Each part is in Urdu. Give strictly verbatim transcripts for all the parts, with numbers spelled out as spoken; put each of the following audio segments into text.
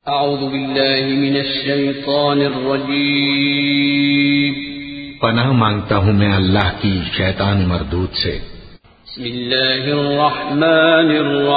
اعوذ باللہ من الشیطان الرجیم پناہ مانگتا ہوں میں اللہ کی شیطان مردود سے۔ بسم اللہ الرحمن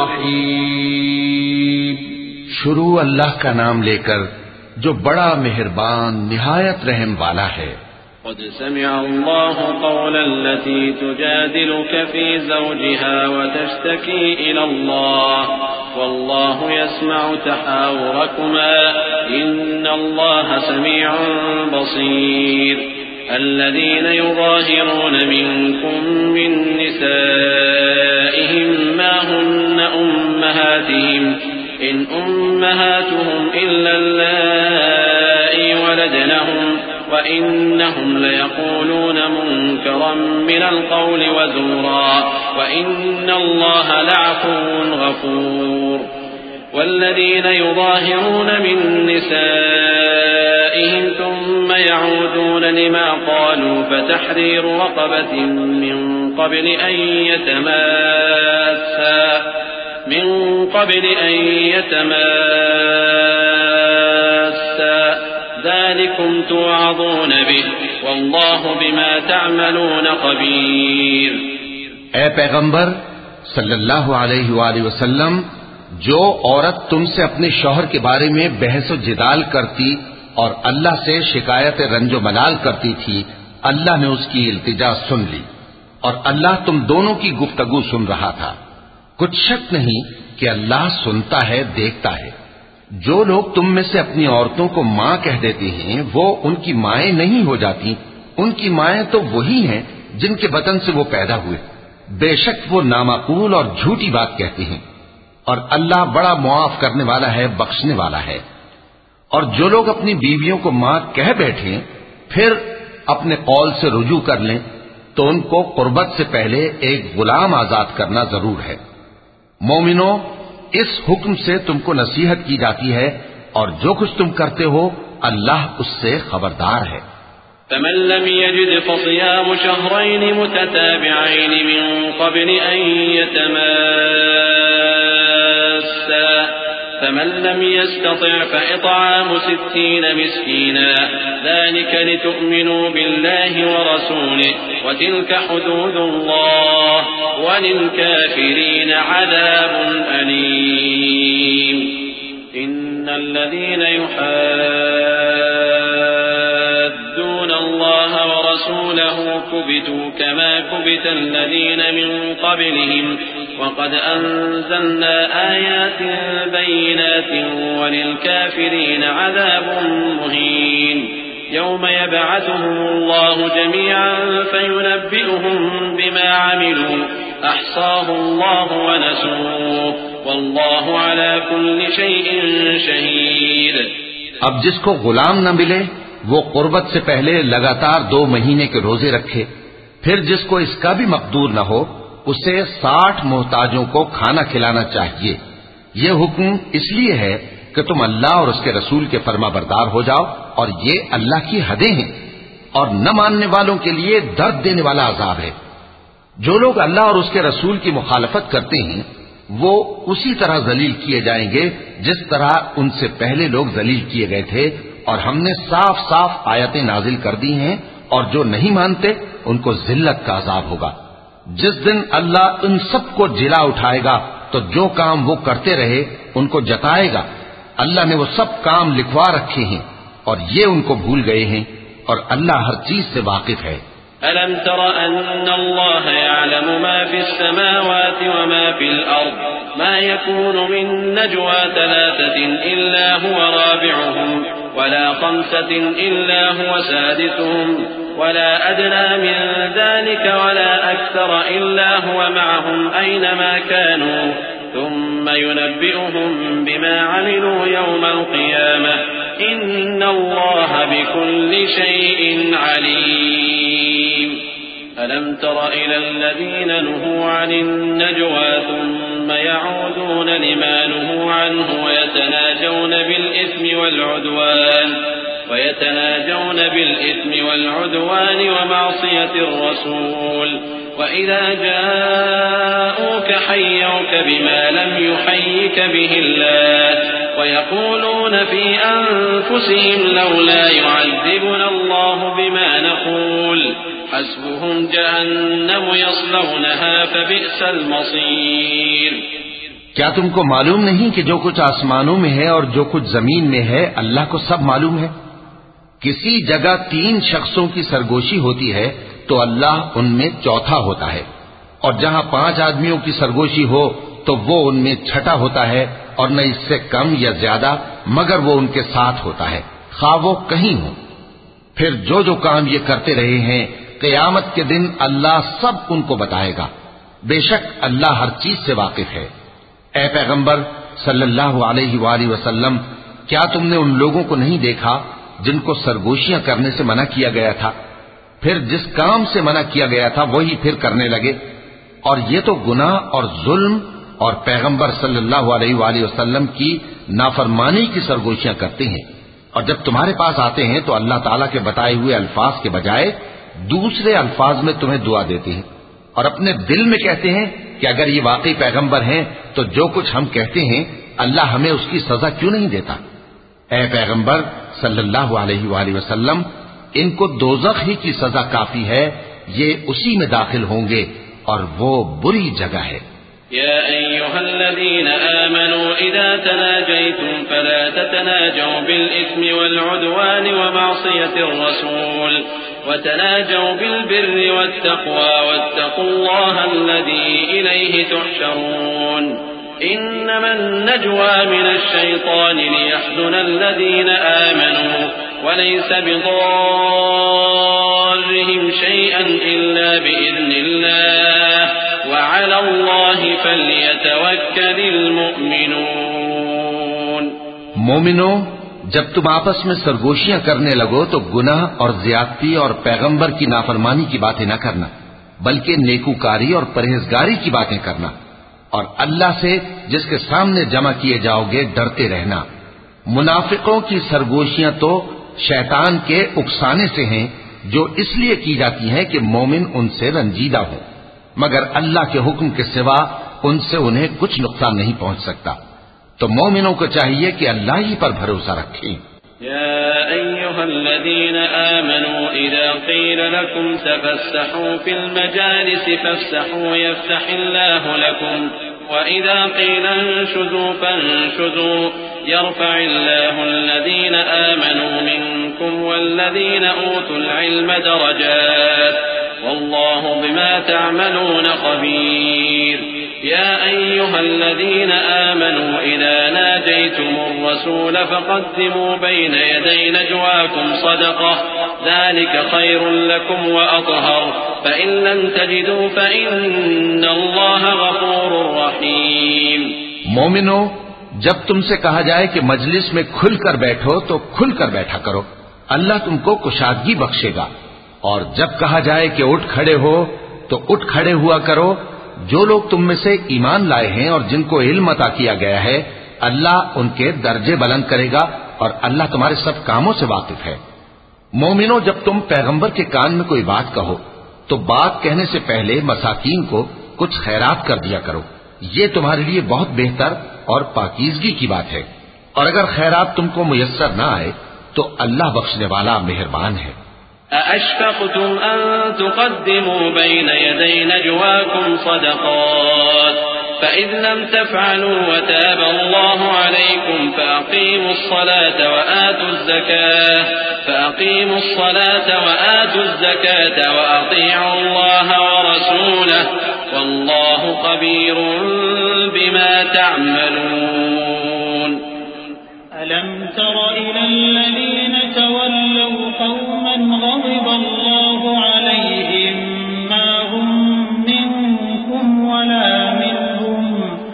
الرحیم شروع اللہ کا نام لے کر جو بڑا مہربان نہایت رحم والا ہے۔ قد سمع الله قول التي تجادلك في زوجها وتشتكي إلى الله والله يسمع تحاوركما إن الله سميع بصير الذين يظاهرون منكم من نسائهم ما هن أمهاتهم إن أمهاتهم إلا اللائي ولدنهم وإنهم ليقولون منكرا من القول وزورا وإن الله لعفو غفور والذين يظاهرون من نسائهم ثم يعودون لما قالوا فتحرير رقبة من قبل أن يتماسا من قبل أن يتماسا ذلكم توعظون به والله بما تعملون خبير۔ اے پیغمبر صلی اللہ علیہ وآلہ وسلم، جو عورت تم سے اپنے شوہر کے بارے میں بحث و جدال کرتی اور اللہ سے شکایت رنج و ملال کرتی تھی، اللہ نے اس کی التجا سن لی اور اللہ تم دونوں کی گفتگو سن رہا تھا۔ کچھ شک نہیں کہ اللہ سنتا ہے، دیکھتا ہے۔ جو لوگ تم میں سے اپنی عورتوں کو ماں کہہ دیتے ہیں وہ ان کی مائیں نہیں ہو جاتی، ان کی مائیں تو وہی ہیں جن کے بطن سے وہ پیدا ہوئے۔ بے شک وہ نامعقول اور جھوٹی بات کہتے ہیں، اور اللہ بڑا معاف کرنے والا ہے، بخشنے والا ہے۔ اور جو لوگ اپنی بیویوں کو ماں کہہ بیٹھیں پھر اپنے قول سے رجوع کر لیں تو ان کو قربت سے پہلے ایک غلام آزاد کرنا ضرور ہے۔ مومنوں، اس حکم سے تم کو نصیحت کی جاتی ہے اور جو کچھ تم کرتے ہو اللہ اس سے خبردار ہے۔ فمن لم يجد فصيام شهرين متتابعين من قبل أن يتماسا فمن لم يستطع فإطعام ستين مسكينا ذلك لتؤمنوا بالله ورسوله وتلك حدود الله وللكافرين عذاب أليم إن الذين يحادون الله ورسوله كبتوا كما كبت الذين من قبلهم وقد أنزلنا آيات بينات وللكافرين عذاب مهين يوم يبعثهم الله جميعا فينبئهم بما عملوا أحصاه الله ونسوه والله على كل شيء شهيد۔ اب جس کو غلام نہ ملے وہ قربت سے پہلے لگاتار دو مہینے کے روزے رکھے، پھر جس کو اس کا بھی مقدور نہ ہو اسے ساٹھ محتاجوں کو کھانا کھلانا چاہیے۔ یہ حکم اس لیے ہے کہ تم اللہ اور اس کے رسول کے فرما بردار ہو جاؤ، اور یہ اللہ کی حدیں ہیں، اور نہ ماننے والوں کے لیے درد دینے والا عذاب ہے۔ جو لوگ اللہ اور اس کے رسول کی مخالفت کرتے ہیں وہ اسی طرح ذلیل کیے جائیں گے جس طرح ان سے پہلے لوگ ذلیل کیے گئے تھے، اور ہم نے صاف صاف آیتیں نازل کر دی ہیں، اور جو نہیں مانتے ان کو ذلت کا عذاب ہوگا۔ جس دن اللہ ان سب کو جلا اٹھائے گا تو جو کام وہ کرتے رہے ان کو جتائے گا۔ اللہ نے وہ سب کام لکھوا رکھے ہیں اور یہ ان کو بھول گئے ہیں، اور اللہ ہر چیز سے واقف ہے۔ ألم تر أن الله يعلم ما في السماوات وما في الأرض ما يكون من نجوى ثلاثة إلا هو رابعهم ولا خمسة إلا هو سادسهم ولا أدنى من ذلك ولا أكثر إلا هو معهم أينما كانوا ثم ينبئهم بما عملوا يوم القيامة إن الله بكل شيء عليم ألم تر إلى الذين نهوا عن النجوى ثم يعودون لما نهوا عنه ويتناجون بالإثم والعدوان ويتناجون بالإثم والعدوان ومعصية الرسول وإذا جاءوك حيوك بما لم يحيك به الله ويقولون في أنفسهم لولا يعذبنا الله بما نقول حسبهم جهنم يصلونها فبئس المصير. کیا تم کو معلوم نہیں کہ جو کچھ آسمانوں میں ہے اور جو کچھ زمین میں ہے اللہ کو سب معلوم ہے؟ کسی جگہ تین شخصوں کی سرگوشی ہوتی ہے تو اللہ ان میں چوتھا ہوتا ہے، اور جہاں پانچ آدمیوں کی سرگوشی ہو تو وہ ان میں چھٹا ہوتا ہے، اور نہ اس سے کم یا زیادہ مگر وہ ان کے ساتھ ہوتا ہے، خواہ وہ کہیں ہو. پھر جو جو کام یہ کرتے رہے ہیں قیامت کے دن اللہ سب ان کو بتائے گا. بے شک اللہ ہر چیز سے واقف ہے. اے پیغمبر صلی اللہ علیہ وآلہ وسلم، کیا تم نے ان لوگوں کو نہیں دیکھا جن کو سرگوشیاں کرنے سے منع کیا گیا تھا، پھر جس کام سے منع کیا گیا تھا وہی پھر کرنے لگے؟ اور یہ تو گناہ اور ظلم اور پیغمبر صلی اللہ علیہ وآلہ وسلم کی نافرمانی کی سرگوشیاں کرتے ہیں. اور جب تمہارے پاس آتے ہیں تو اللہ تعالیٰ کے بتائے ہوئے الفاظ کے بجائے دوسرے الفاظ میں تمہیں دعا دیتے ہیں، اور اپنے دل میں کہتے ہیں کہ اگر یہ واقعی پیغمبر ہیں تو جو کچھ ہم کہتے ہیں اللہ ہمیں اس کی سزا کیوں نہیں دیتا؟ اے پیغمبر صلی اللہ علیہ وآلہ وسلم، ان کو دوزخ ہی کی سزا کافی ہے، یہ اسی میں داخل ہوں گے اور وہ بری جگہ ہے. يا أيها الذين آمنوا إذا تناجيتم فلا تتناجوا بالإثم والعدوان ومعصية الرسول وتناجوا بالبر والتقوى واتقوا الله الذي إليه تحشرون. إنما النجوى من الشيطان ليحزن الذين آمنوا وليس بضارهم شيئا إلا بإذن الله وعلى الله فليتوكل المؤمنون. مومنو، جب تم آپس میں سرگوشیاں کرنے لگو تو گناہ اور زیادتی اور پیغمبر کی نافرمانی کی باتیں نہ کرنا، بلکہ نیکوکاری اور پرہیزگاری کی باتیں کرنا، اور اللہ سے جس کے سامنے جمع کیے جاؤ گے ڈرتے رہنا. منافقوں کی سرگوشیاں تو شیطان کے اکسانے سے ہیں جو اس لیے کی جاتی ہیں کہ مومن ان سے رنجیدہ ہوں، مگر اللہ کے حکم کے سوا ان سے انہیں کچھ نقصان نہیں پہنچ سکتا. تو مومنوں کو چاہیے کہ اللہ ہی پر بھروسہ رکھیں. يا أيها الذين آمنوا إذا قيل لكم تفسحوا في المجالس فافسحوا يفسح الله لكم وإذا قيل انشزوا فانشزوا يرفع الله الذين آمنوا منكم والذين أوتوا العلم درجات والله بما تعملون خبير. يا أيها الذين آمنوا إذا ناجيتم الرسول فقدموا بين يدي نجواكم صدقة ذلك خير لكم وأطهر فإن لم تجدوا فإن الله غفور رحيم. مومنو، جب تم سے کہا جائے کہ مجلس میں کھل کر بیٹھو تو کھل کر بیٹھا کرو، اللہ تم کو کشادگی بخشے گا. اور جب کہا جائے کہ اٹھ کھڑے ہو تو اٹھ کھڑے ہوا کرو. جو لوگ تم میں سے ایمان لائے ہیں اور جن کو علم عطا کیا گیا ہے اللہ ان کے درجے بلند کرے گا، اور اللہ تمہارے سب کاموں سے واقف ہے. مومنوں، جب تم پیغمبر کے کان میں کوئی بات کہو تو بات کہنے سے پہلے مساکین کو کچھ خیرات کر دیا کرو، یہ تمہارے لیے بہت بہتر اور پاکیزگی کی بات ہے. اور اگر خیرات تم کو میسر نہ آئے تو اللہ بخشنے والا مہربان ہے. أأشفقتم أن تقدموا بين يدي نجواكم صدقات فإذ لم تفعلوا وتاب الله عليكم فأقيموا الصلاة وآتوا الزكاة فأقيموا الصلاة وآتوا الزكاة وأطيعوا الله ورسوله والله خبير بما تعملون. ألم تر إلى الذين تولوا قوما غضب الله عليهم ما هم منكم ولا منهم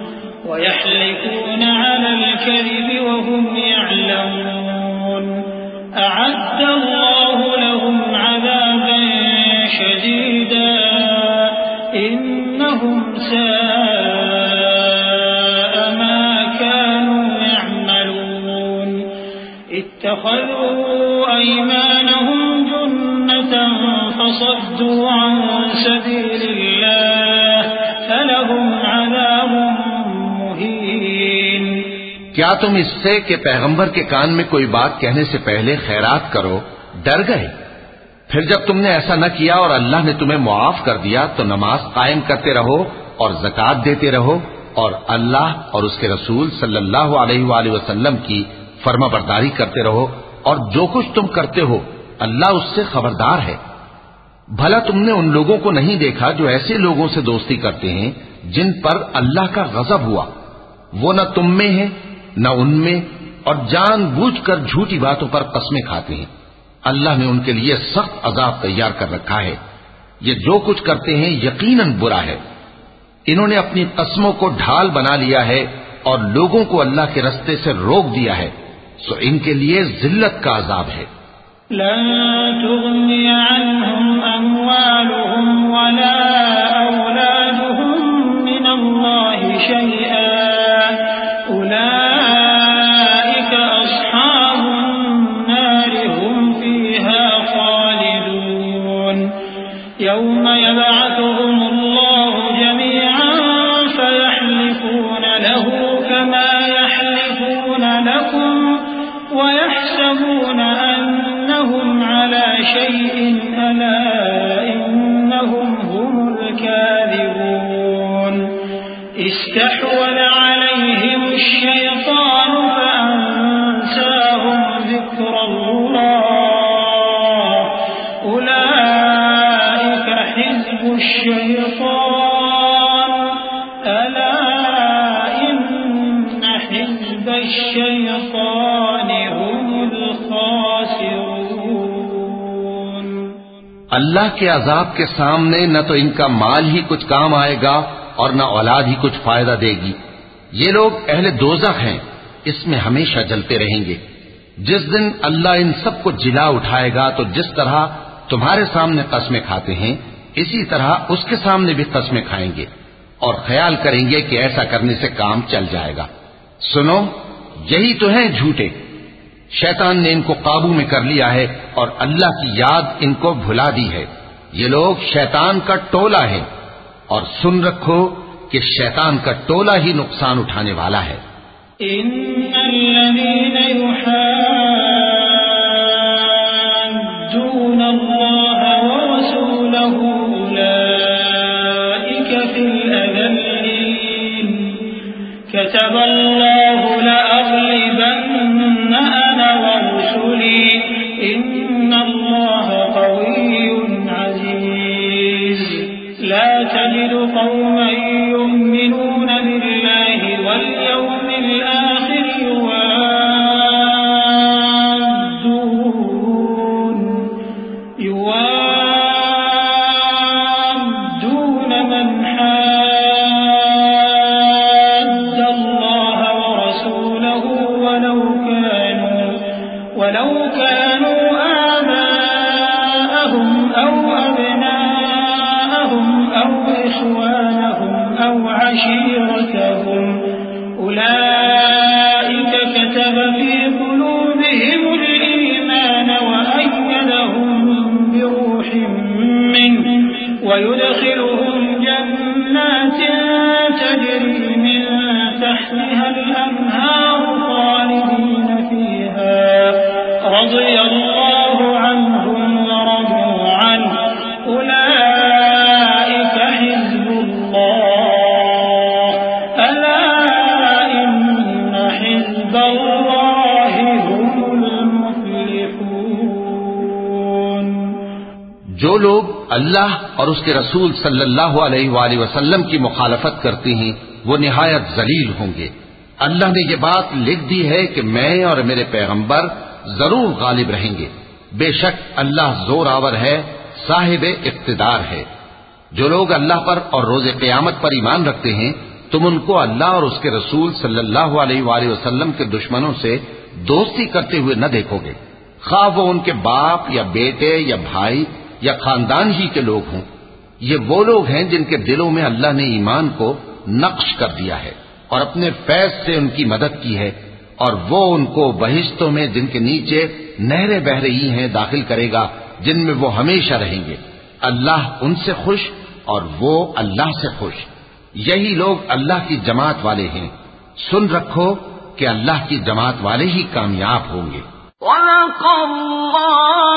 ويحلفون على الكذب وهم يعلمون أعد الله لهم عذابا شديدا إنهم ساء ما كانوا يعملون. اتخذوا أيمانهم جنة فصدوا عن سبيل الله فلهم عذاب مهين. کیا تم اس سے کہ پیغمبر کے کان میں کوئی بات کہنے سے پہلے خیرات کرو ڈر گئے؟ پھر جب تم نے ایسا نہ کیا اور اللہ نے تمہیں معاف کر دیا تو نماز قائم کرتے رہو اور زکوٰۃ دیتے رہو اور اللہ اور اس کے رسول صلی اللہ علیہ وآلہ وسلم کی فرما برداری کرتے رہو، اور جو کچھ تم کرتے ہو اللہ اس سے خبردار ہے. بھلا تم نے ان لوگوں کو نہیں دیکھا جو ایسے لوگوں سے دوستی کرتے ہیں جن پر اللہ کا غضب ہوا؟ وہ نہ تم میں ہیں نہ ان میں، اور جان بوجھ کر جھوٹی باتوں پر قسمیں کھاتے ہیں. اللہ نے ان کے لیے سخت عذاب تیار کر رکھا ہے. یہ جو کچھ کرتے ہیں یقیناً برا ہے. انہوں نے اپنی قسموں کو ڈھال بنا لیا ہے اور لوگوں کو اللہ کے رستے سے روک دیا ہے، سو ان کے لیے ذلت کا عذاب ہے. لن تغني عنهم أموالهم ولا أولادهم من الله شيئا أولئك أصحاب النار هم فيها خالدون. يوم يبعثهم الله جميعا فيحلفون له كما يحلفون لكم ويحسبون أنهم على شيء ألا إنهم هم الكاذبون. استحوذ عليهم الشيطان فأنساهم ذكر الله أولئك حزب الشيطان ألا إن حزب الشيطان هم الخاسرون. اللہ کے عذاب کے سامنے نہ تو ان کا مال ہی کچھ کام آئے گا اور نہ اولاد ہی کچھ فائدہ دے گی. یہ لوگ اہل دوزخ ہیں، اس میں ہمیشہ جلتے رہیں گے. جس دن اللہ ان سب کو جلا اٹھائے گا تو جس طرح تمہارے سامنے قسمیں کھاتے ہیں اسی طرح اس کے سامنے بھی قسمیں کھائیں گے اور خیال کریں گے کہ ایسا کرنے سے کام چل جائے گا. سنو، یہی تو ہیں جھوٹے. شیطان نے ان کو قابو میں کر لیا ہے اور اللہ کی یاد ان کو بھلا دی ہے. یہ لوگ شیطان کا ٹولہ ہے، اور سن رکھو کہ شیطان کا ٹولہ ہی نقصان اٹھانے والا ہے. ان الذين يحادون الله ورسوله اولئك في الاذلين. كتب الله لأغلبن أنا ورسلي إن الله قوي عزيز. لا تجد قوما يؤمنون بالله واليوم الآخر يوادون يوادون من حاد الله ورسوله ولو كانوا ولو كانوا آباءهم أو أبناءهم أو إخوانهم أو عشيرتهم أولئك كتب في قلوبهم الإيمان وأيدهم بروح منه ويدخلهم جنات تجري من تحتها الأنهار خالدين فيها رضي الله عنهم ورضوا عنه أولئك حزب الله ألا إن حزب الله هم المفلحون. جو لوگ اللہ اور اس کے رسول صلی اللہ علیہ وآلہ وسلم کی مخالفت کرتے ہیں وہ نہایت ذلیل ہوں گے. اللہ نے یہ بات لکھ دی ہے کہ میں اور میرے پیغمبر ضرور غالب رہیں گے. بے شک اللہ زور آور ہے، صاحب اقتدار ہے. جو لوگ اللہ پر اور روز قیامت پر ایمان رکھتے ہیں تم ان کو اللہ اور اس کے رسول صلی اللہ علیہ وآلہ وسلم کے دشمنوں سے دوستی کرتے ہوئے نہ دیکھو گے، خواہ وہ ان کے باپ یا بیٹے یا بھائی یا خاندان ہی کے لوگ ہوں. یہ وہ لوگ ہیں جن کے دلوں میں اللہ نے ایمان کو نقش کر دیا ہے اور اپنے فیض سے ان کی مدد کی ہے. اور وہ ان کو بہشتوں میں جن کے نیچے نہریں بہ رہی ہیں داخل کرے گا، جن میں وہ ہمیشہ رہیں گے۔ اللہ ان سے خوش اور وہ اللہ سے خوش۔ یہی لوگ اللہ کی جماعت والے ہیں۔ سن رکھو کہ اللہ کی جماعت والے ہی کامیاب ہوں گے۔ وَلَقَ اللَّهُ